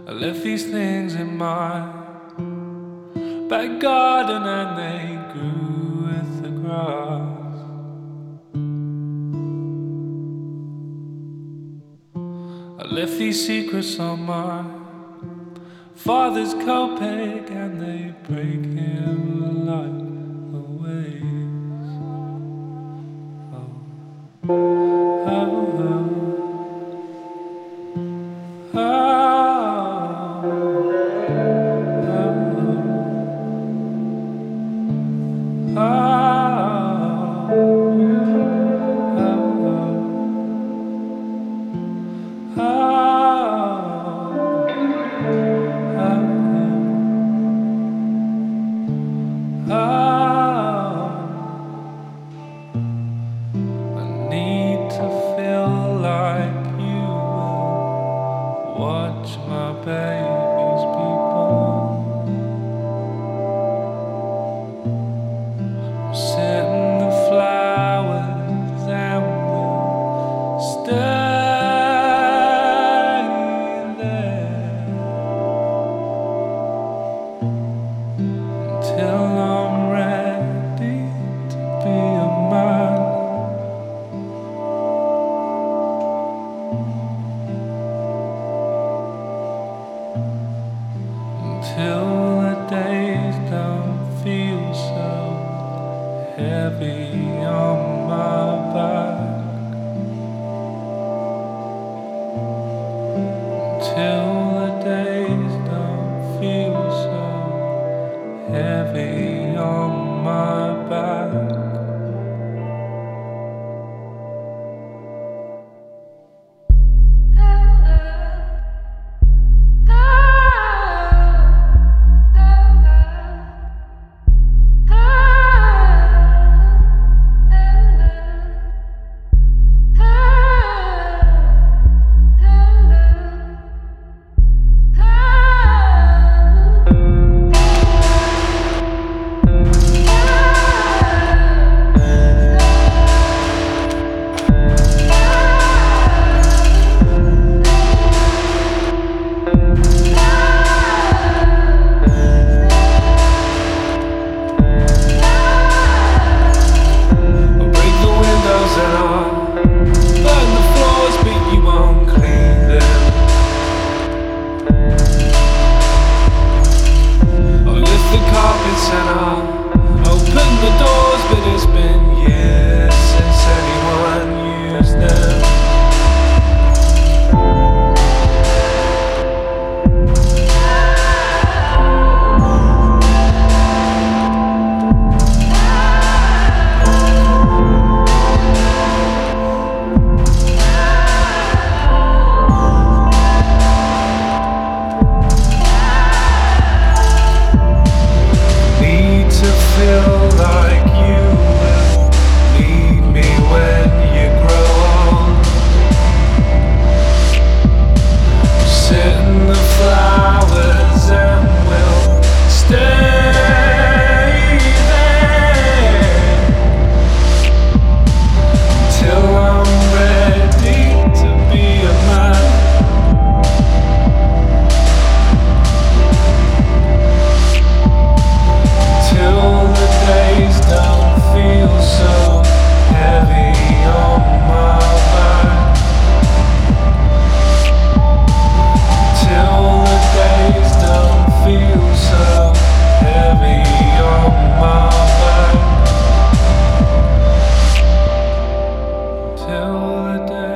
I left these things in my back garden and they grew with the grass. I left these secrets on my father's coat-peg and they break him like the waves. Oh, oh, oh. Watch my babies be born. We'll sit in the flowers and we'll stay there until I'm ready to be a man. Till the days don't feel so heavy on my back. Till the days don't feel so heavy on my back. And I'll open the doors, but it's been years since anyone used them. Feel like you will need me when you grow old. Sit in the flowers and we'll stay there till I'm ready to be a man. Days don't feel so heavy on my back. Till the days don't feel so heavy on my back. Till the days